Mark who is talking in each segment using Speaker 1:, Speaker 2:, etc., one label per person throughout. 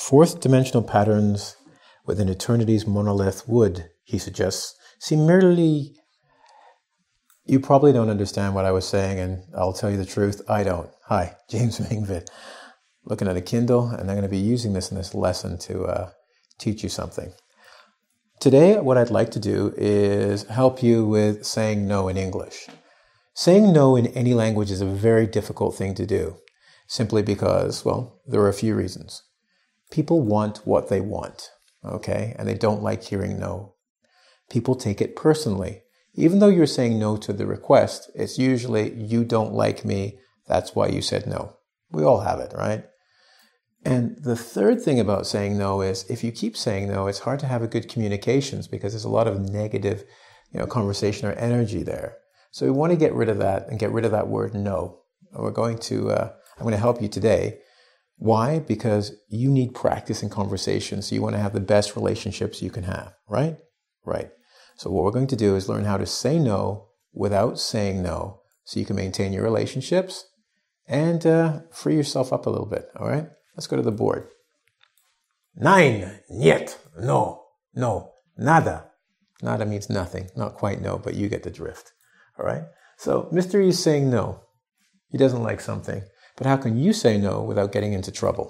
Speaker 1: Fourth dimensional patterns within eternity's monolith would, he suggests, seem merely... You probably don't understand what I was saying, and I'll tell you the truth, I don't. Hi, James Mingvid. Looking at a Kindle, and I'm going to be using this in this lesson to teach you something. Today, what I'd like to do is help you with saying no in English. Saying no in any language is a very difficult thing to do, simply because, well, there are a few reasons. People want what they want, okay? And they don't like hearing no. People take it personally. Even though you're saying no to the request, it's usually, you don't like me, that's why you said no. We all have it, right? And the third thing about saying no is, if you keep saying no, it's hard to have a good communications because there's a lot of negative, conversation or energy there. So we want to get rid of that and get rid of that word no. And I'm going to help you today. Why? Because you need practice in conversation. So you want to have the best relationships you can have, right? Right. So what we're going to do is learn how to say no without saying no so you can maintain your relationships and free yourself up a little bit, all right? Let's go to the board. Nein, niet, no, nada. Nada means nothing, not quite no, but you get the drift, all right? So Mr. E is saying no. He doesn't like something. But how can you say no without getting into trouble?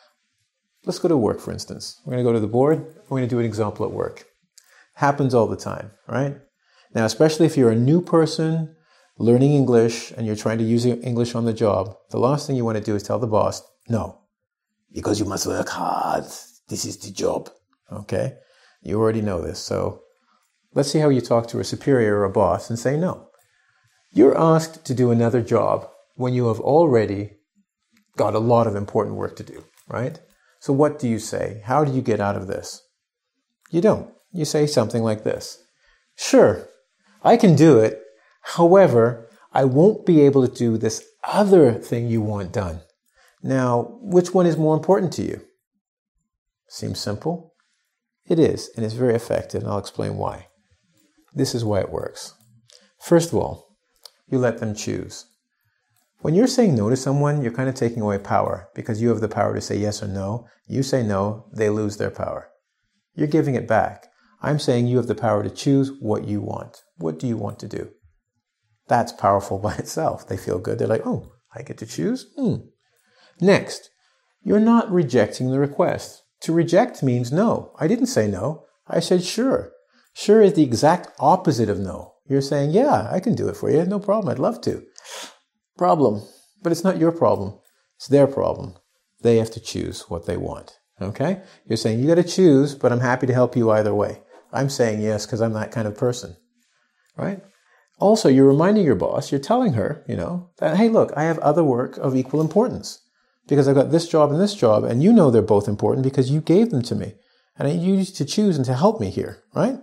Speaker 1: Let's go to work, for instance. We're going to go to the board. We're going to do an example at work. Happens all the time, right? Now, especially if you're a new person learning English and you're trying to use English on the job, the last thing you want to do is tell the boss, no, because you must work hard. This is the job, okay? You already know this. So let's see how you talk to a superior or a boss and say no. You're asked to do another job when you have already got a lot of important work to do, right? So what do you say? How do you get out of this? You don't. You say something like this. Sure, I can do it. However, I won't be able to do this other thing you want done. Now, which one is more important to you? Seems simple. It is, and it's very effective, and I'll explain why. This is why it works. First of all, you let them choose. When you're saying no to someone, you're kind of taking away power because you have the power to say yes or no. You say no, they lose their power. You're giving it back. I'm saying you have the power to choose what you want. What do you want to do? That's powerful by itself. They feel good. They're like, oh, I get to choose? Next, you're not rejecting the request. To reject means no. I didn't say no. I said sure. Sure is the exact opposite of no. You're saying, yeah, I can do it for you. No problem. I'd love to. Problem. But it's not your problem. It's their problem. They have to choose what they want. Okay? You're saying, you got to choose, but I'm happy to help you either way. I'm saying yes because I'm that kind of person. Right? Also, you're reminding your boss, you're telling her, that, hey, look, I have other work of equal importance because I've got this job, and you know they're both important because you gave them to me. And I need you to choose and to help me here. Right?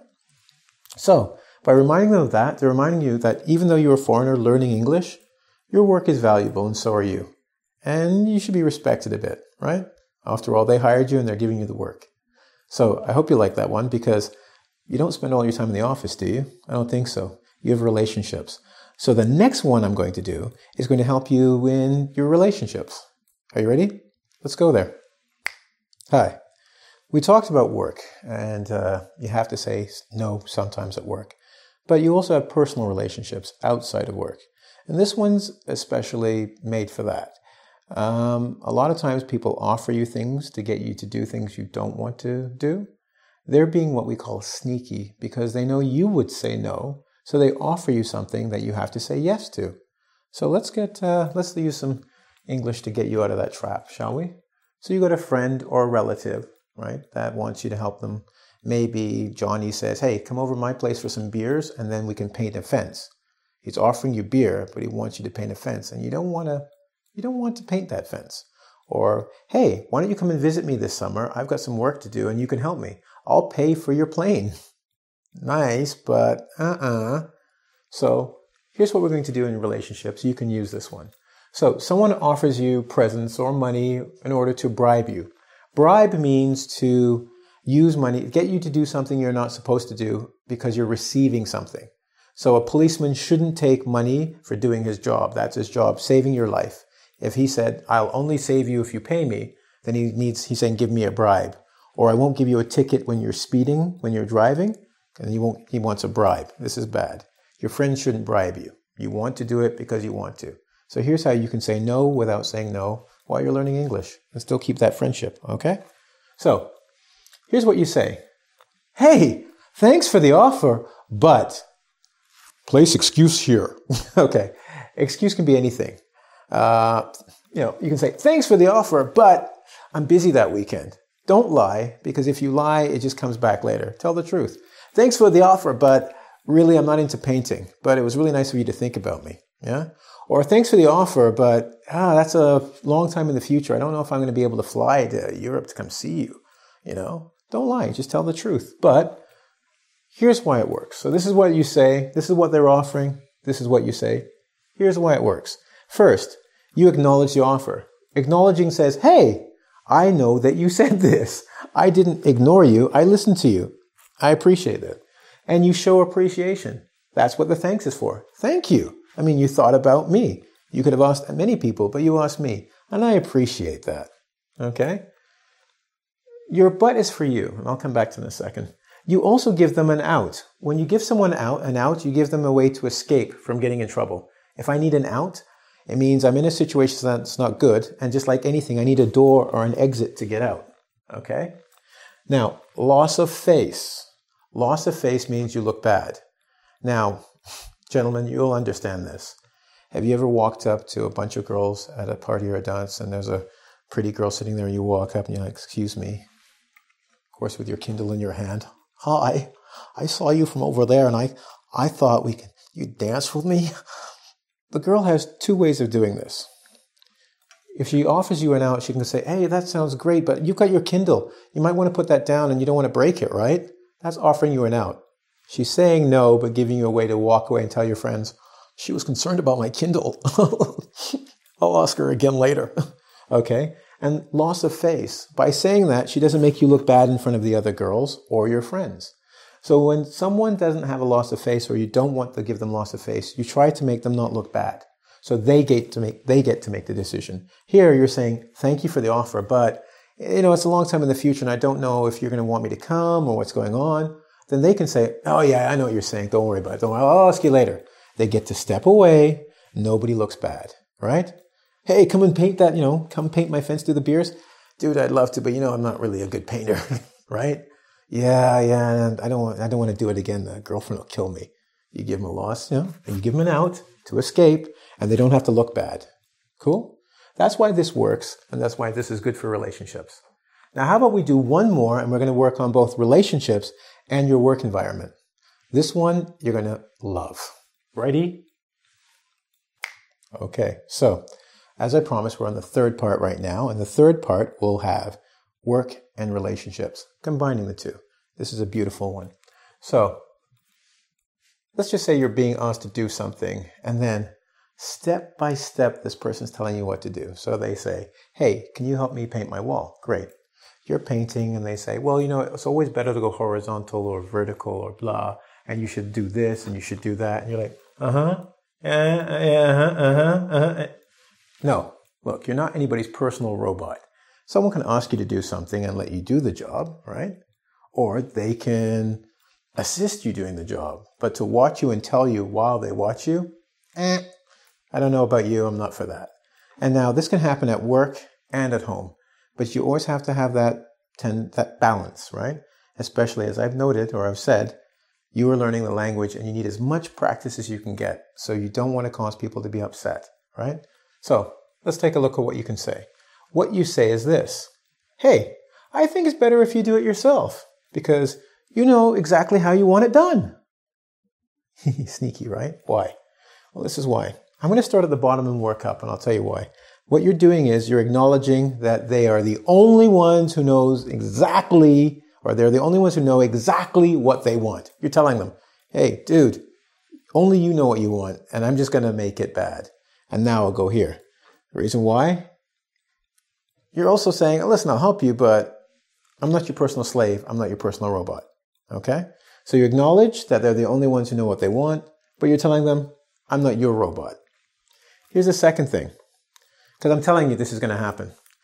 Speaker 1: So, by reminding them of that, they're reminding you that even though you're a foreigner learning English, your work is valuable and so are you. And you should be respected a bit, right? After all, they hired you and they're giving you the work. So I hope you like that one because you don't spend all your time in the office, do you? I don't think so. You have relationships. So the next one I'm going to do is going to help you in your relationships. Are you ready? Let's go there. Hi. We talked about work and you have to say no sometimes at work. But you also have personal relationships outside of work. And this one's especially made for that. A lot of times people offer you things to get you to do things you don't want to do. They're being what we call sneaky because they know you would say no. So they offer you something that you have to say yes to. So let's use some English to get you out of that trap, shall we? So you got a friend or a relative, right, that wants you to help them. Maybe Johnny says, hey, come over to my place for some beers and then we can paint a fence. He's offering you beer, but he wants you to paint a fence and you don't want to paint that fence. Or, hey, why don't you come and visit me this summer? I've got some work to do and you can help me. I'll pay for your plane. Nice, but So here's what we're going to do in relationships. You can use this one. So someone offers you presents or money in order to bribe you. Bribe means to use money, get you to do something you're not supposed to do because you're receiving something. So a policeman shouldn't take money for doing his job. That's his job, saving your life. If he said, I'll only save you if you pay me, then he's saying, give me a bribe. Or I won't give you a ticket when you're speeding, when you're driving, and he wants a bribe. This is bad. Your friend shouldn't bribe you. You want to do it because you want to. So here's how you can say no without saying no while you're learning English and still keep that friendship, okay? So here's what you say. Hey, thanks for the offer, but place excuse here. Okay, excuse can be anything. You can say, thanks for the offer, but I'm busy that weekend. Don't lie, because if you lie, it just comes back later. Tell the truth. Thanks for the offer, but really, I'm not into painting, but it was really nice of you to think about me. Yeah? Or thanks for the offer, but that's a long time in the future. I don't know if I'm going to be able to fly to Europe to come see you. Don't lie. Just tell the truth. But here's why it works. So this is what you say. This is what they're offering. This is what you say. Here's why it works. First, you acknowledge the offer. Acknowledging says, hey, I know that you said this. I didn't ignore you. I listened to you. I appreciate it. And you show appreciation. That's what the thanks is for. Thank you. I mean, you thought about me. You could have asked many people, but you asked me. And I appreciate that. Okay? Your but is for you. And I'll come back to it in a second. You also give them an out. When you give someone an out, you give them a way to escape from getting in trouble. If I need an out, it means I'm in a situation that's not good. And just like anything, I need a door or an exit to get out. Okay? Now, loss of face. Loss of face means you look bad. Now, gentlemen, you'll understand this. Have you ever walked up to a bunch of girls at a party or a dance and there's a pretty girl sitting there and you walk up and you're like, excuse me, of course with your Kindle in your hand. Hi, I saw you from over there and I thought you'd dance with me. The girl has two ways of doing this. If she offers you an out, she can say, hey, that sounds great, but you've got your Kindle. You might want to put that down and you don't want to break it, right? That's offering you an out. She's saying no, but giving you a way to walk away and tell your friends, she was concerned about my Kindle. I'll ask her again later. Okay? And loss of face. By saying that, she doesn't make you look bad in front of the other girls or your friends. So when someone doesn't have a loss of face or you don't want to give them loss of face, you try to make them not look bad. So they get to make the decision. Here you're saying, thank you for the offer, but it's a long time in the future and I don't know if you're going to want me to come or what's going on. Then they can say, oh yeah, I know what you're saying. Don't worry about it. Don't worry. I'll ask you later. They get to step away. Nobody looks bad, right? Hey, come and paint that, come paint my fence through the beers. Dude, I'd love to, but I'm not really a good painter, right? Yeah, and I don't want to do it again. The girlfriend will kill me. You give them a loss, and you give them an out to escape and they don't have to look bad. Cool? That's why this works, and that's why this is good for relationships. Now, how about we do one more, and we're going to work on both relationships and your work environment. This one, you're going to love. Ready? Okay, so as I promised, we're on the third part right now, and the third part will have work and relationships, combining the two. This is a beautiful one. So, let's just say you're being asked to do something, and then step by step, this person's telling you what to do. So they say, hey, can you help me paint my wall? Great. You're painting and they say, well, it's always better to go horizontal or vertical or blah, and you should do this and you should do that. And you're like, No, look, you're not anybody's personal robot. Someone can ask you to do something and let you do the job, right? Or they can assist you doing the job. But to watch you and tell you while they watch you, I don't know about you, I'm not for that. And now this can happen at work and at home, but you always have to have that balance, right? Especially as I've noted or I've said, you are learning the language and you need as much practice as you can get. So you don't want to cause people to be upset, right? So let's take a look at what you can say. What you say is this. Hey, I think it's better if you do it yourself because you know exactly how you want it done. Sneaky, right? Why? Well, this is why. I'm going to start at the bottom and work up, and I'll tell you why. What you're doing is you're acknowledging that they are the only ones who knows exactly, or they're the only ones who know exactly what they want. You're telling them, hey, dude, only you know what you want, and I'm just going to make it bad. And now I'll go here. The reason why? You're also saying, listen, I'll help you, but I'm not your personal slave. I'm not your personal robot. Okay? So you acknowledge that they're the only ones who know what they want, but you're telling them, I'm not your robot. Here's the second thing, because I'm telling you this is going to happen.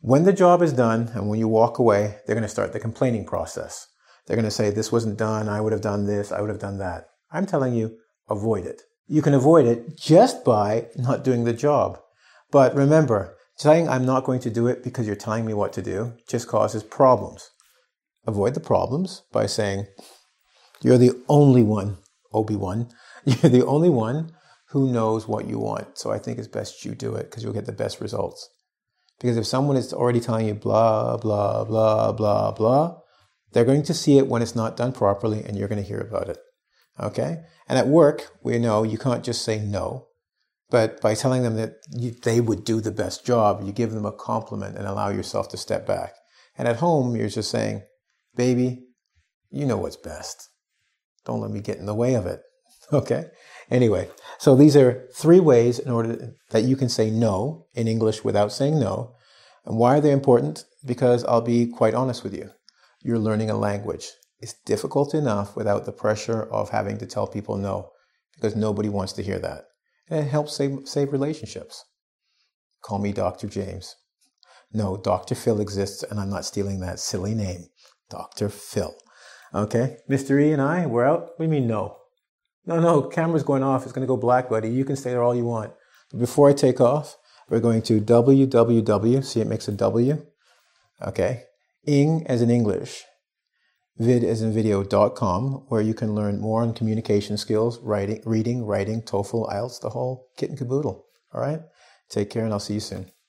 Speaker 1: When the job is done and when you walk away, they're going to start the complaining process. They're going to say, this wasn't done, I would have done this, I would have done that. I'm telling you, avoid it. You can avoid it just by not doing the job. But remember, saying I'm not going to do it because you're telling me what to do just causes problems. Avoid the problems by saying, you're the only one, Obi-Wan, you're the only one who knows what you want. So I think it's best you do it because you'll get the best results. Because if someone is already telling you blah, blah, blah, blah, blah, they're going to see it when it's not done properly and you're going to hear about it. Okay? And at work, we know you can't just say no. But by telling them that they would do the best job, you give them a compliment and allow yourself to step back. And at home, you're just saying, baby, you know what's best. Don't let me get in the way of it. Okay? Anyway, so these are 3 ways in order that you can say no in English without saying no. And why are they important? Because I'll be quite honest with you. You're learning a language. It's difficult enough without the pressure of having to tell people no, because nobody wants to hear that. And it helps save relationships. Call me Dr. James. No, Dr. Phil exists, and I'm not stealing that silly name. Dr. Phil. Okay? Mr. E and I, we're out. What do you mean no? No, camera's going off. It's going to go black, buddy. You can stay there all you want. But before I take off, we're going to www. See, it makes a W. Okay? Ing as in English. Vid as in video.com, where you can learn more on communication skills, reading, writing, TOEFL, IELTS, the whole kit and caboodle. All right? Take care, and I'll see you soon.